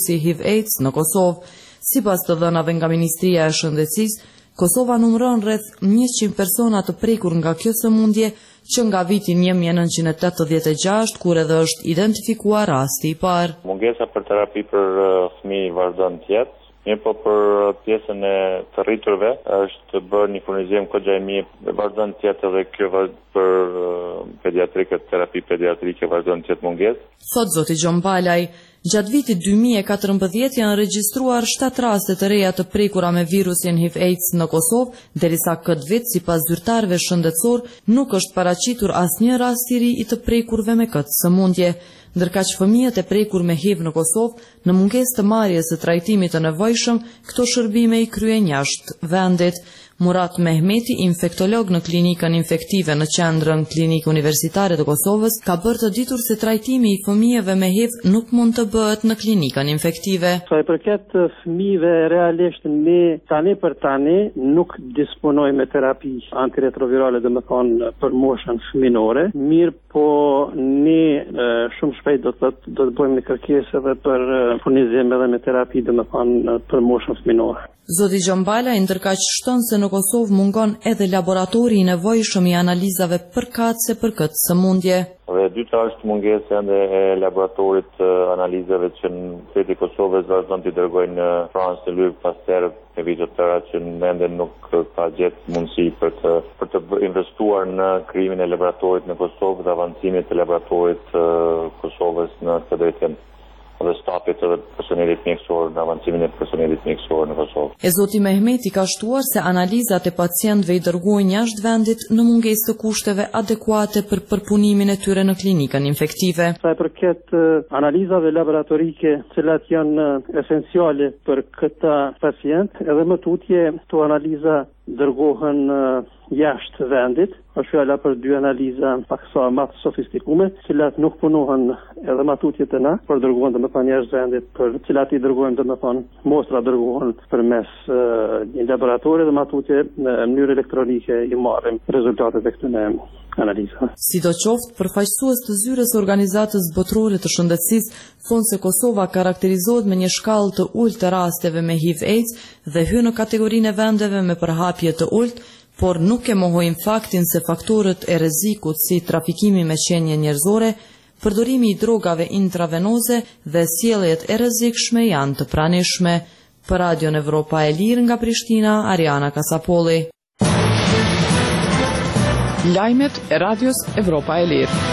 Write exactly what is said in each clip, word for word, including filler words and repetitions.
si H I V AIDS në Kosovë. Sipas të dhënave nga Ministria e Shëndetësisë, Kosova numëron rreth njëqind persona të prekur nga kjo sëmundje që nga viti një mijë e nëntëqind e tetëdhjetë e gjashtë, kur edhe është identifikuar rasti i parë. Mungesa për terapi për uh, fëmijë vazhdon të jetë. Mirë po për pjesën e të rriturve është bërë një furnizim kogja i mirë, vazhdon të jetë edhe kjo për uh, pediatrike, terapi pediatrike vazhdon të jetë mungesë. Thot zoti Gjon Balaj, gjatë vitit dy mijë e katërmbëdhjetë janë regjistruar shtatë raste të reja të prekura me virusin H I V AIDS në Kosovë, derisa këtë vit sipas zyrtarëve shëndetësor nuk është paraqitur asnjë rast i ri i të prekurve me këtë sëmundje. Ndërkaq fëmijët e prekur me H I V në Kosovë, në mungesë të marrjes së trajtimit të nevojshëm, këto shërbime i kryen jashtë vendit. Murat Mehmeti, infektolog në klinikën infektive në qendrën Klinikë Universitare të Kosovës, ka bërë të ditur se trajtimi i fëmijëve me H I V nuk mund të bëhet në klinikën infektive. Sa i përket fëmijëve, realisht ne tani për tani nuk disponojmë me terapi antiretrovirale, dhe më thonë për moshën fëminore. Mirë po ne shumë shpejt do të do të bëjmë një kërkesë edhe për furnizim edhe me terapi, dhe më thonë për moshën fëminore. Zoti Gjon Balaj ndërkaq shton se në Kosovë mungon edhe laboratori i nevojshëm i analizave përkatëse për këtë sëmundje. Dhe dyta është mungesa ende e laboratorit të analizave që në shteti i Kosovës vazhdon të dërgojnë në Francë të Luc Pasteur e vite të tëra që ende nuk ka gjetë mundësi për të për të investuar në krijimin e laboratorit në Kosovë dhe avancimit të laboratorit të Kosovës në këtë drejtim dhe stapit të personelit mjekësor në avancimin e personelit mjekësor në Kosovë. E zoti Mehmeti ka shtuar se analizat e pacientëve i dërgojnë jashtë vendit në mungesë të kushteve adekuate për përpunimin e tyre në klinikën infektive. Sa i përket analizave laboratorike, të cilat janë esenciale për këta pacient, edhe më tutje këto analiza dërgohen jashtë vendit, është fjala për dy analiza pak sa më të sofistikume, të cilat nuk punohen edhe më tutje të na, por dërgohen domethënë jashtë vendit, për të cilat i dërgojmë domethënë mostra dërgohen përmes uh, një laboratori dhe më tutje në mënyrë elektronike i marrim rezultatet e këtyre analizave. Sidoqoftë, përfaqësues të zyres organizatës botërore të shëndetësisë thonë se Kosova karakterizohet me një shkallë të ulët të rasteve me H I V AIDS dhe hyn në kategorinë e vendeve me përhapje të ulët, por nuk e mohojnë faktin se faktorët e rrezikut si trafikimi me qenie njerëzore, përdorimi i drogave intravenoze dhe sjelljet e rrezikshme janë të pranishme. Për Radion Evropa e Lirë nga Prishtina, Ariana Kasapolli. Lajmet e Radios Evropa e Lirë.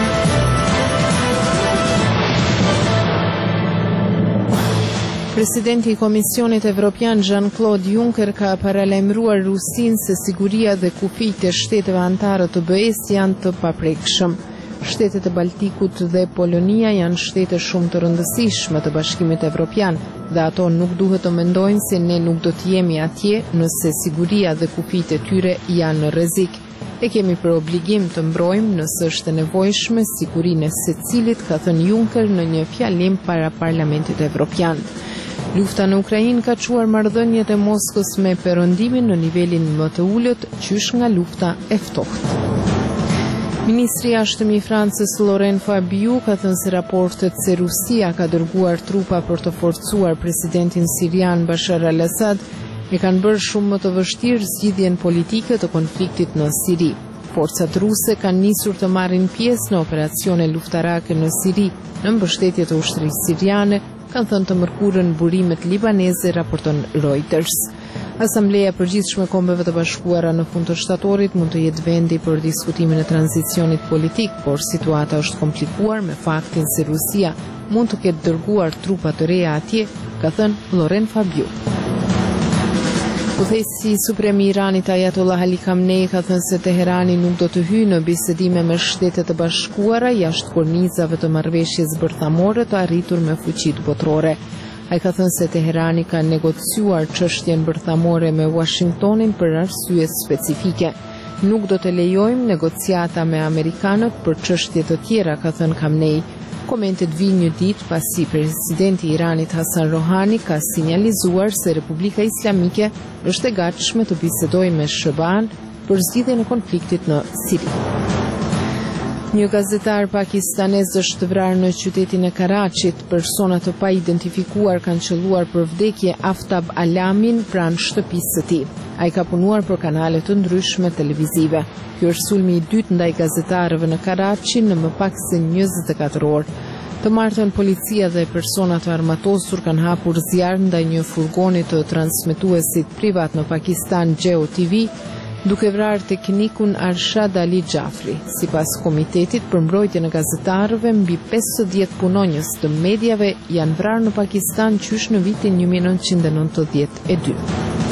Presidenti i Komisionit Evropian Jean-Claude Juncker ka paralajmëruar Rusinë se siguria dhe kufijtë e shteteve anëtare të B E-s janë të paprekshëm. Shtetet e Baltikut dhe Polonia janë shtete shumë të rëndësishme të Bashkimit Evropian dhe ato nuk duhet të mendojnë se ne nuk do të jemi atje nëse siguria dhe kufijtë e tyre janë në rrezik. E kemi për obligim të mbrojmë nëse është e nevojshme sigurinë e secilit, ka thënë Juncker në një fjalim para Parlamentit Evropian. Lufta në Ukrainë ka çuar marrëdhëniet e Moskës me perëndimin në nivelin më të ulët, qysh nga lufta e ftohtë. Ministri i Jashtëm i Francës Laurent Fabius ka thënë se raportet se Rusia ka dërguar trupa për të forcuar presidentin sirian Bashar al-Assad e kanë bërë shumë më të vështirë zgjidhjen politike të konfliktit në Siri. Forcat ruse kanë nisur të marrin pjesë në operacione luftarake në Siri, në mbështetje të ushtrisë siriane, kanë thënë të mërkurën burimet libaneze, raporton Reuters. Asambleja e Përgjithshme e Kombeve të Bashkuara në fund të shtatorit mund të jetë vendi për diskutimin e tranzicionit politik, por situata është komplikuar me faktin se Rusia mund të ketë dërguar trupa të reja atje, ka thënë Laurent Fabius. Udhëheqësi suprem i Iranit Ayatollah Ali Khamenei ka thënë se Teherani nuk do të hyjë në bisedime me Shtetet e Bashkuara jashtë kornizave të marrëveshjes bërthamore të arritur me fuqitë botërore. Ai ka thënë se Teherani ka negociuar çështjen bërthamore me Washingtonin për arsye specifike. Nuk do të lejojmë negociata me amerikanët për çështje të tjera, ka thënë Khamenei. Komentet vijnë një ditë pasi presidenti i Iranit Hasan Rohani ka sinjalizuar se Republika Islamike është e gatshme të bisedojë me S B A-n për zgjidhjen e konfliktit në Siri. Një gazetar pakistanez është vrarë në qytetin e Karachit. Persona të pa identifikuar kanë qelluar për vdekje Aftab Alamin pranë shtëpisë së tij. Ai ka punuar për kanale të ndryshme televizive. Ky është sulmi i dytë ndaj gazetarëve në Karachi në më pak se njëzet e katër orë. Të martën policia dhe persona të armatosur kanë hapur zjarr ndaj një furgoni të transmetuesit privat në Pakistan Geo T V, duke vrarë teknikun Arshad Ali Jafri. Sipas Komitetit për mbrojtjen e gazetarëve, mbi pesëdhjetë punonjës të mediave janë vrarë në Pakistan qysh në vitin një mijë e nëntëqind e nëntëdhjetë e dy.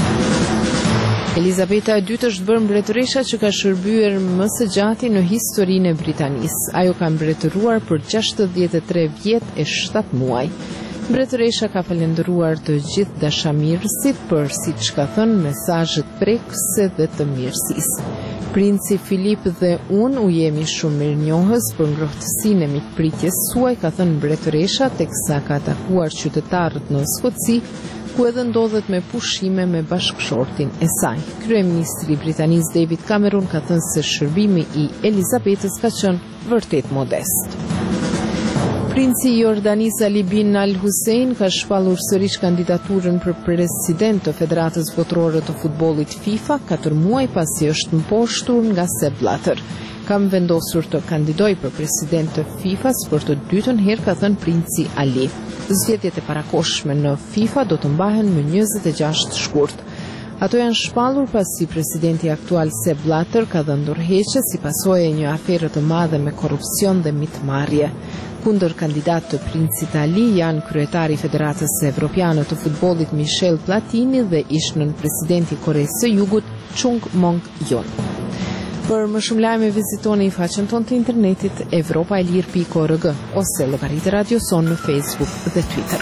Elizabeta e dytë është bërë mbretëresha që ka shërbyer më së gjati në historinë e Britanisë. Ajo ka mbretëruar për gjashtëdhjetë e tre vjet e shtatë muaj. Mbretëresha ka falendëruar të gjithë dashamirësit për, siç ka thënë, mesazhet prekëse dhe të mirësisë. Princi Filip dhe unë u jemi shumë mirënjohës për ngrohtësinë e mikpritjes suaj, ka thënë mbretëresha, teksa ka takuar qytetarët në Skoci, ku edhe ndodhet me pushime me bashkëshortin e saj. Kryeministri britanis David Cameron ka thënë se shërbimi i Elizabetës ka qenë vërtet modest. Princi i Jordanisë Ali bin Al Hussein ka shpallur sërish kandidaturën për president të Federatës Botërore të Futbollit FIFA, katër muaj pasi është mposhtur nga Sepp Blatter. Kam vendosur të kandidoj për president të FIFA-s për të dytën herë, ka thënë princi Ali. Zgjedhjet e parakoshme në FIFA do të mbahen më njëzet e gjashtë shkurt. Ato janë shpallur pasi presidenti aktual Sepp Blatter ka dhënë ndërheqje si pasojë e një afere të madhe me korrupsion dhe mitmarrje. Kundër kandidat të princit Ali janë kryetari i Federatës Evropiane të Futbollit Michel Platini dhe ish-nën presidenti i Koresë së Jugut Chung Mong-yon. Për më shumë lajme vizitoni faqen tonë të internetit evropaelir pikë org ose llogaritë Radio Son në Facebook dhe Twitter.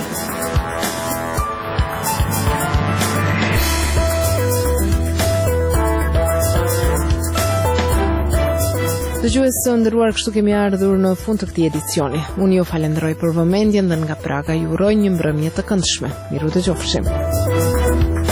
Dëgjues të nderuar, kështu kemi ardhur në fund të këtij edicioni. Unë ju falenderoj për vëmendjen dhe nga Praga ju uroj një mbrëmje të këndshme. Miru dëgjofshim.